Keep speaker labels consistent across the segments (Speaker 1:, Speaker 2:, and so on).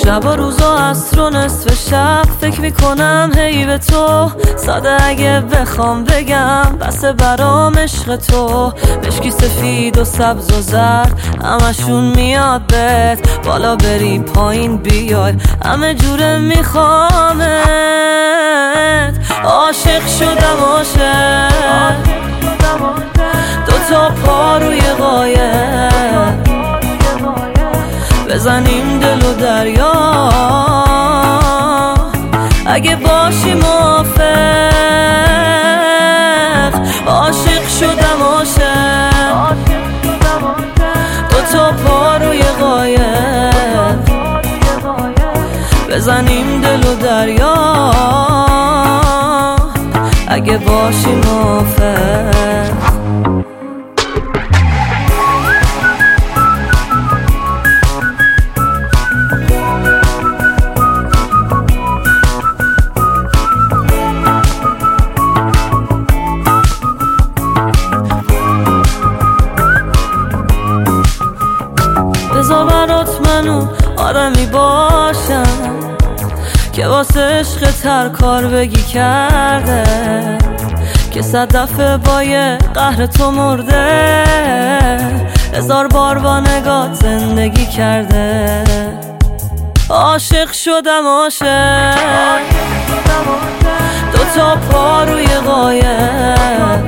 Speaker 1: شب و روزا عصر و نصف شب فکر میکنم هی به تو، ساده اگه بخوام بگم بسه برام عشق تو. مشکی سفید و سبز و زرد همشون میاد بهت، بالا بری پایین بیای همه جوره میخوامت. عاشق شدم عاشق، دوتا پا روی قایق، بزنیم دل و دریا اگه باشی موافق. عاشق شدم عاشق، دوتا پا روی قایق، بزنیم دل و دریا اگه باشی موافق. بذار برات منو آدمی باشم که واسه عشق هر کار بگی کرده، که 100 دفعه با یه قهر تو مرده، 1000 بار با نگات زندگی کرده. عاشق شدم عاشق، دوتا پا روی قایق،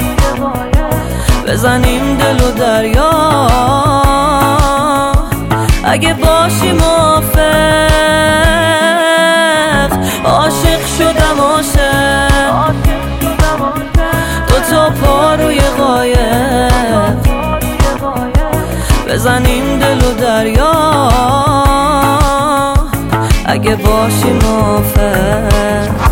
Speaker 1: بزنیم دل و دریا اگه باشی موافق. عاشق شدم عاشق، دوتا پا روی قایق، بزنیم دل و دریا اگه باشی موافق.